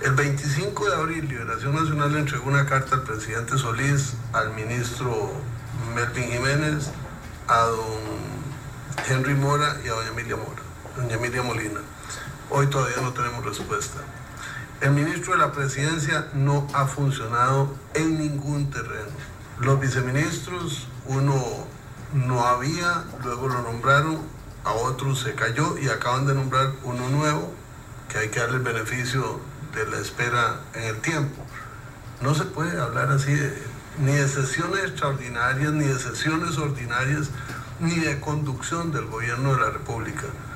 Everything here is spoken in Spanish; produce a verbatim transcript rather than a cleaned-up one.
El veinticinco de abril, Liberación Nacional le entregó una carta al presidente Solís, al ministro Melvin Jiménez, a don Henry Mora y a doña Emilia Mora, doña Emilia Molina. Hoy todavía no tenemos respuesta. El ministro de la Presidencia no ha funcionado en ningún terreno. Los viceministros, uno no había, luego lo nombraron, a otro se cayó y acaban de nombrar uno nuevo, que hay que darle el beneficio de la espera en el tiempo. No se puede hablar así de, ni de sesiones extraordinarias, ni de sesiones ordinarias, ni de conducción del gobierno de la República.